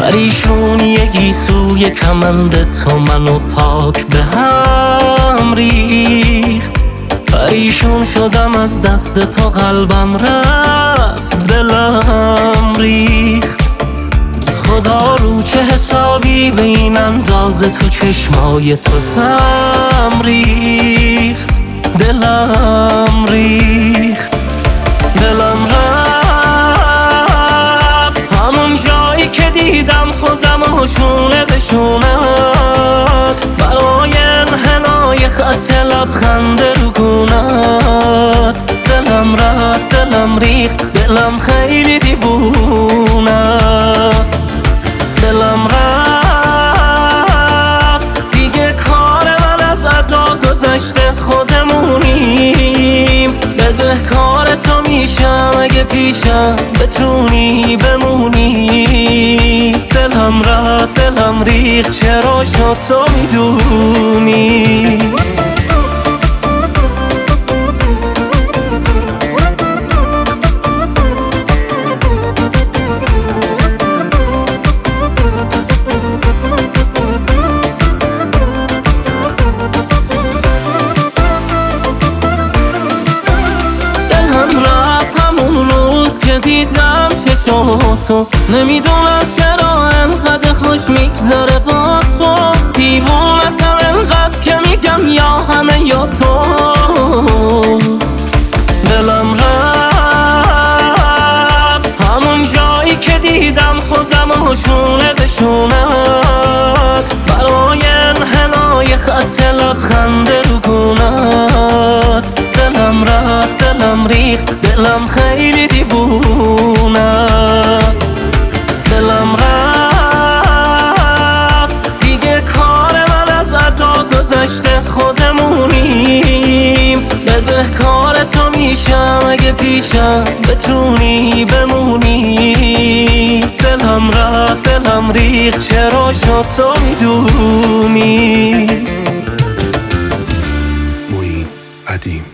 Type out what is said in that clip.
پریشونی سوی کمند تو منو پاک به هم ریخت. پریشون شدم از دست تو، قلبم رفت دلم ریخت. خدا رو چه حسابی به این اندازه تو چشمای تو سم ریخت. دلم ریخت، دلم رفت همون جایی که دیدم خودم و شونه به شونت، برای انحنای خط لبخند رو گونت. دلم رفت، دلم ریخت، دلم خیلی دیوونه است. دلم رفت دیگه، کار من از ادا گذشته، خودمونیم. بدهکار تو میشم اگه پیشم بتونی بمونی. دلم رفت، دلم ریخت، چرا شد تو میدونی. دیدم چشاتو، نمیدونم چرا انقدر خوش میگذره با تو. دیوونتم انقدر که میگم یا همه یا تو. دلم رفت همون جایی که دیدم خودم و شونه به شونت، برای انحنای خط لبخند رو گونت. دلم رفت، دلم ریخت، دلم خیلی دیوونه است. دلم رفت دیگه، کار من از ادا گذشته، خودمونیم. بدهکار تو میشم اگه پیشم بتونی بمونی. دلم رفت، دلم ریخت، چرا شد تو میدونی. معین قدیم.